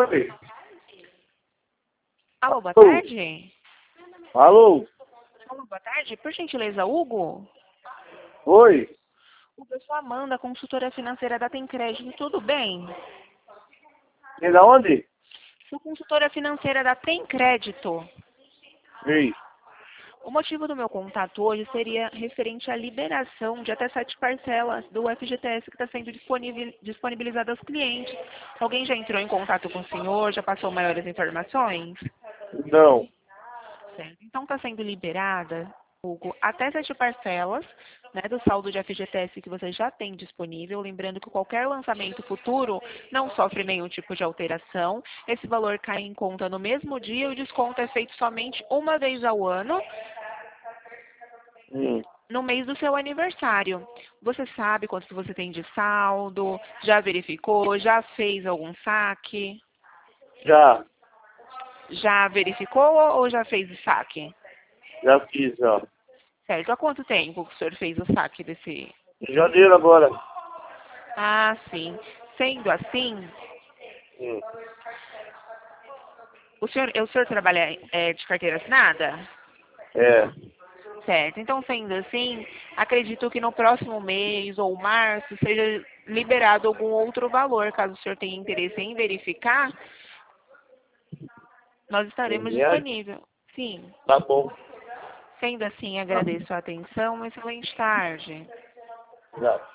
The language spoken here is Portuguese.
Oi. Alô, boa tarde. Alô? Alô, boa tarde. Por gentileza, Hugo? Oi. Hugo, eu sou a Amanda, consultora financeira da Tem Crédito. Tudo bem? E da onde? Sou consultora financeira da Tem Crédito. Ei. O motivo do meu contato hoje seria referente à liberação de até 7 parcelas do FGTS que está sendo disponibilizado aos clientes. Alguém já entrou em contato com o senhor? Já passou maiores informações? Não. Certo. Então está sendo liberada, Hugo, até 7 parcelas, né, do saldo de FGTS que você já tem disponível. Lembrando que qualquer lançamento futuro não sofre nenhum tipo de alteração. Esse valor cai em conta no mesmo dia e o desconto é feito somente uma vez ao ano, no mês do seu aniversário. Você sabe quanto que você tem de saldo? Já verificou? Já fez algum saque? Já. Já verificou ou já fez o saque? Já fiz, ó. Certo. Há quanto tempo que o senhor fez o saque desse? Em janeiro agora. Ah, sim. Sendo assim, Hum. o senhor trabalha de carteira assinada? É. Certo. Então, sendo assim, acredito que no próximo mês ou março seja liberado algum outro valor. Caso o senhor tenha interesse em verificar, nós estaremos Reais? disponíveis. Sim. Tá bom. Sendo assim, agradeço a atenção. Uma excelente tarde. Já.